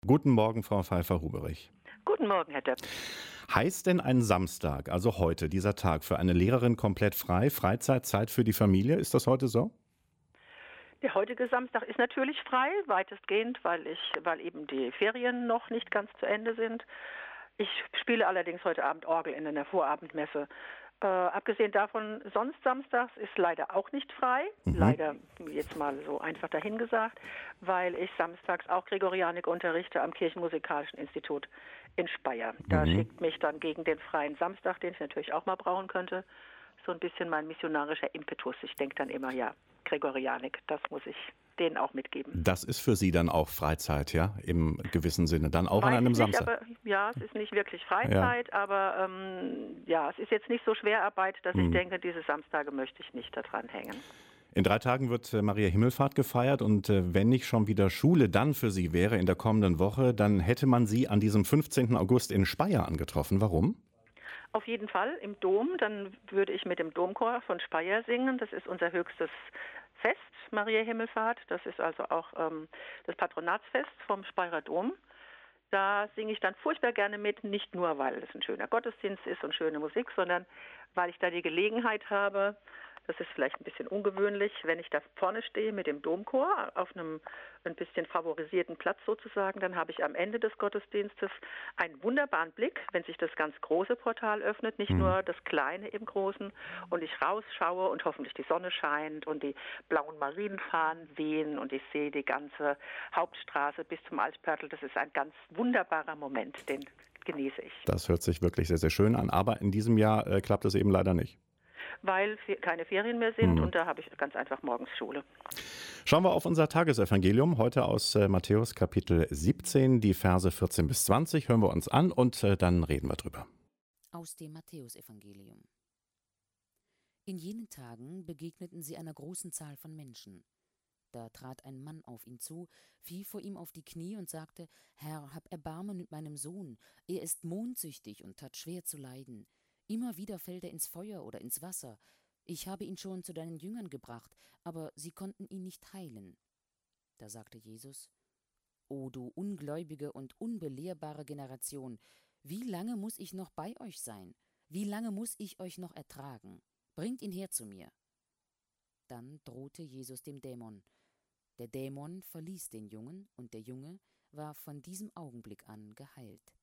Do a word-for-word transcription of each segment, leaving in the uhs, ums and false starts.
Guten Morgen, Frau Pfeiffer-Huberich. Guten Morgen, Herr Depp. Heißt denn ein Samstag, also heute, dieser Tag, für eine Lehrerin komplett frei, Freizeit, Zeit für die Familie? Ist das heute so? Der heutige Samstag ist natürlich frei, weitestgehend, weil ich, weil eben die Ferien noch nicht ganz zu Ende sind. Ich spiele allerdings heute Abend Orgel in einer Vorabendmesse. Äh, abgesehen davon, sonst samstags ist leider auch nicht frei. Mhm. Leider jetzt mal so einfach dahingesagt, weil ich samstags auch Gregorianik unterrichte am Kirchenmusikalischen Institut in Speyer. Da Mhm. schickt mich dann gegen den freien Samstag, den ich natürlich auch mal brauchen könnte, so ein bisschen mein missionarischer Impetus. Ich denke dann immer, ja, Gregorianik, das muss ich denen auch mitgeben. Das ist für Sie dann auch Freizeit, ja, im gewissen Sinne, dann auch an Weiß einem ich nicht, Samstag. aber ja, es ist nicht wirklich Ja. Freizeit, aber ähm, ja, es ist jetzt nicht so Schwerarbeit, dass ich Mhm. denke, diese Samstage möchte ich nicht da dran hängen. In drei Tagen wird äh, Maria Himmelfahrt gefeiert und äh, wenn nicht schon wieder Schule dann für Sie wäre in der kommenden Woche, dann hätte man Sie an diesem fünfzehnten August in Speyer angetroffen. Warum? Auf jeden Fall im Dom, dann würde ich mit dem Domchor von Speyer singen. Das ist unser höchstes Fest, Maria Himmelfahrt. Das ist also auch ähm, das Patronatsfest vom Speyerer Dom. Da singe ich dann furchtbar gerne mit, nicht nur, weil es ein schöner Gottesdienst ist und schöne Musik, sondern weil ich da die Gelegenheit habe, das ist vielleicht ein bisschen ungewöhnlich, wenn ich da vorne stehe mit dem Domchor auf einem ein bisschen favorisierten Platz sozusagen, dann habe ich am Ende des Gottesdienstes einen wunderbaren Blick, wenn sich das ganz große Portal öffnet, nicht Mhm. nur das kleine im Großen, und ich rausschaue und hoffentlich die Sonne scheint und die blauen Marienfahnen wehen und ich sehe die ganze Hauptstraße bis zum Altpörtel. Das ist ein ganz wunderbarer Moment, den genieße ich. Das hört sich wirklich sehr, sehr schön an, aber in diesem Jahr äh, klappt es eben leider nicht. Weil keine Ferien mehr sind Mhm. und da habe ich ganz einfach morgens Schule. Schauen wir auf unser Tagesevangelium, heute aus äh, Matthäus Kapitel siebzehn, die Verse vierzehn bis zwanzig, hören wir uns an und äh, dann reden wir drüber. Aus dem Matthäusevangelium. In jenen Tagen begegneten sie einer großen Zahl von Menschen. Da trat ein Mann auf ihn zu, fiel vor ihm auf die Knie und sagte: Herr, hab Erbarmen mit meinem Sohn, er ist mondsüchtig und hat schwer zu leiden. Immer wieder fällt er ins Feuer oder ins Wasser. Ich habe ihn schon zu deinen Jüngern gebracht, aber sie konnten ihn nicht heilen. Da sagte Jesus: O du ungläubige und unbelehrbare Generation, wie lange muss ich noch bei euch sein? Wie lange muss ich euch noch ertragen? Bringt ihn her zu mir. Dann drohte Jesus dem Dämon. Der Dämon verließ den Jungen, und der Junge war von diesem Augenblick an geheilt.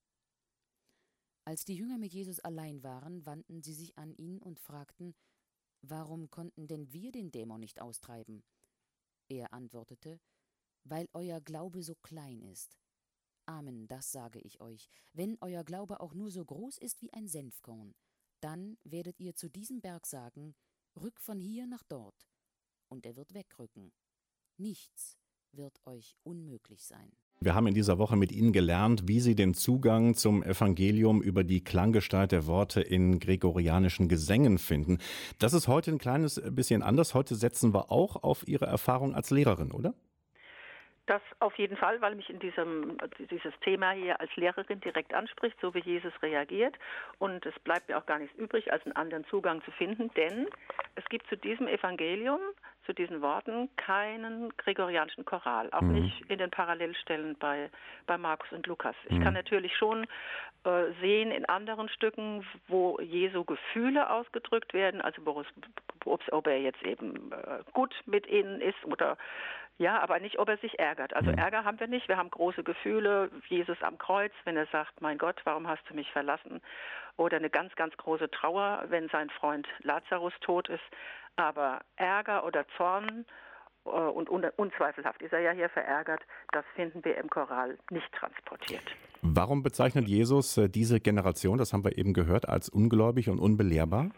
Als die Jünger mit Jesus allein waren, wandten sie sich an ihn und fragten: Warum konnten denn wir den Dämon nicht austreiben? Er antwortete: Weil euer Glaube so klein ist. Amen, das sage ich euch. Wenn euer Glaube auch nur so groß ist wie ein Senfkorn, dann werdet ihr zu diesem Berg sagen: Rück von hier nach dort, und er wird wegrücken. Nichts wird euch unmöglich sein. Wir haben in dieser Woche mit Ihnen gelernt, wie Sie den Zugang zum Evangelium über die Klanggestalt der Worte in gregorianischen Gesängen finden. Das ist heute ein kleines bisschen anders. Heute setzen wir auch auf Ihre Erfahrung als Lehrerin, oder? Das auf jeden Fall, weil mich in diesem dieses Thema hier als Lehrerin direkt anspricht, so wie Jesus reagiert. Und es bleibt mir auch gar nichts übrig, als einen anderen Zugang zu finden, denn es gibt zu diesem Evangelium, zu diesen Worten, keinen gregorianischen Choral, auch Mhm. nicht in den Parallelstellen bei, bei Markus und Lukas. Ich Mhm. kann natürlich schon äh, sehen in anderen Stücken, wo Jesu Gefühle ausgedrückt werden, also ob, ob er jetzt eben äh, gut mit ihnen ist oder ja, aber nicht, ob er sich ärgert. Also Mhm. Ärger haben wir nicht. Wir haben große Gefühle. Jesus am Kreuz, wenn er sagt: Mein Gott, warum hast du mich verlassen? Oder eine ganz, ganz große Trauer, wenn sein Freund Lazarus tot ist. Aber Ärger oder Zorn, äh, und un- unzweifelhaft ist er ja hier verärgert, das finden wir im Choral nicht transportiert. Warum bezeichnet Jesus äh, diese Generation, das haben wir eben gehört, als ungläubig und unbelehrbar?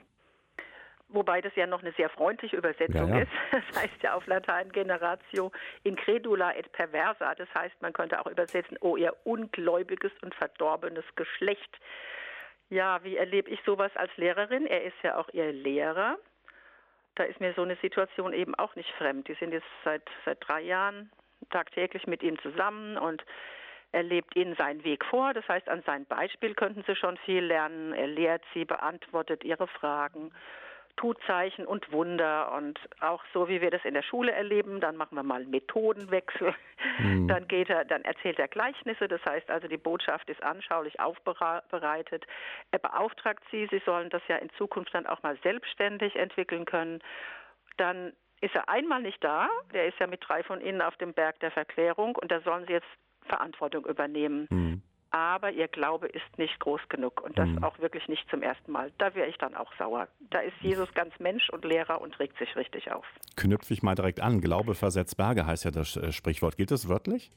Wobei das ja noch eine sehr freundliche Ja, Übersetzung ja. ist. Das heißt ja auf Latein Generatio incredula et perversa. Das heißt, man könnte auch übersetzen: Oh, ihr ungläubiges und verdorbenes Geschlecht. Ja, wie erlebe ich sowas als Lehrerin? Er ist ja auch ihr Lehrer. Da ist mir so eine Situation eben auch nicht fremd. Die sind jetzt seit, seit drei Jahren tagtäglich mit ihm zusammen und er lebt ihnen seinen Weg vor. Das heißt, an seinem Beispiel könnten sie schon viel lernen. Er lehrt sie, beantwortet ihre Fragen. tut Zeichen und Wunder und auch so, wie wir das in der Schule erleben, dann machen wir mal einen Methodenwechsel, mhm. dann geht er, dann erzählt er Gleichnisse, das heißt also, die Botschaft ist anschaulich aufbereitet. Er beauftragt sie, sie sollen das ja in Zukunft dann auch mal selbstständig entwickeln können. Dann ist er einmal nicht da, der ist ja mit drei von ihnen auf dem Berg der Verklärung und da sollen sie jetzt Verantwortung übernehmen. Mhm. Aber ihr Glaube ist nicht groß genug und das mhm. auch wirklich nicht zum ersten Mal. Da wäre ich dann auch sauer. Da ist Jesus ganz Mensch und Lehrer und regt sich richtig auf. Knüpfe ich mal direkt an. Glaube versetzt Berge heißt ja das Sprichwort. Gilt das wörtlich?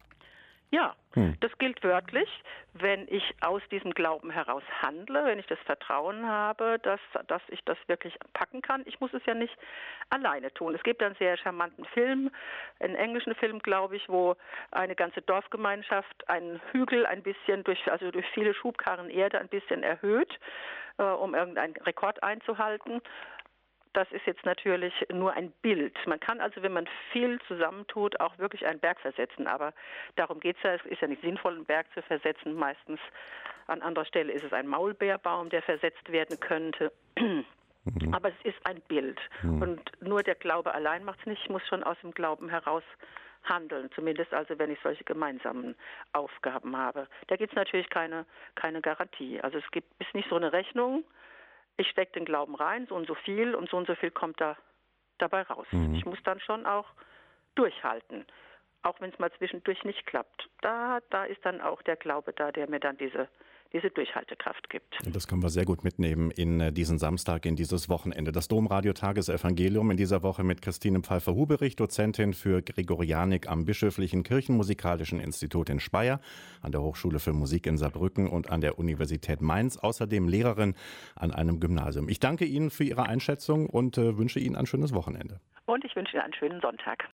Ja, hm. das gilt wörtlich, wenn ich aus diesem Glauben heraus handle, wenn ich das Vertrauen habe, dass, dass ich das wirklich packen kann. Ich muss es ja nicht alleine tun. Es gibt einen sehr charmanten Film, einen englischen Film, glaube ich, wo eine ganze Dorfgemeinschaft einen Hügel ein bisschen, durch, also durch viele Schubkarren Erde ein bisschen erhöht, äh, um irgendeinen Rekord einzuhalten. Das ist jetzt natürlich nur ein Bild. Man kann also, wenn man viel zusammentut, auch wirklich einen Berg versetzen. Aber darum geht es ja. Es ist ja nicht sinnvoll, einen Berg zu versetzen. Meistens an anderer Stelle ist es ein Maulbeerbaum, der versetzt werden könnte. Mhm. Aber es ist ein Bild. Mhm. Und nur der Glaube allein macht es nicht. Ich muss schon aus dem Glauben heraus handeln. Zumindest also, wenn ich solche gemeinsamen Aufgaben habe. Da gibt es natürlich keine, keine Garantie. Also es gibt, ist nicht so eine Rechnung. Ich stecke den Glauben rein, so und so viel und so und so viel kommt da dabei raus. Mhm. Ich muss dann schon auch durchhalten, auch wenn es mal zwischendurch nicht klappt. Da, da ist dann auch der Glaube da, der mir dann diese, diese Durchhaltekraft gibt. Das können wir sehr gut mitnehmen in diesen Samstag, in dieses Wochenende. Das Domradio Tagesevangelium in dieser Woche mit Christine Pfeiffer-Huberich, Dozentin für Gregorianik am Bischöflichen Kirchenmusikalischen Institut in Speyer, an der Hochschule für Musik in Saarbrücken und an der Universität Mainz, außerdem Lehrerin an einem Gymnasium. Ich danke Ihnen für Ihre Einschätzung und äh, wünsche Ihnen ein schönes Wochenende. Und ich wünsche Ihnen einen schönen Sonntag.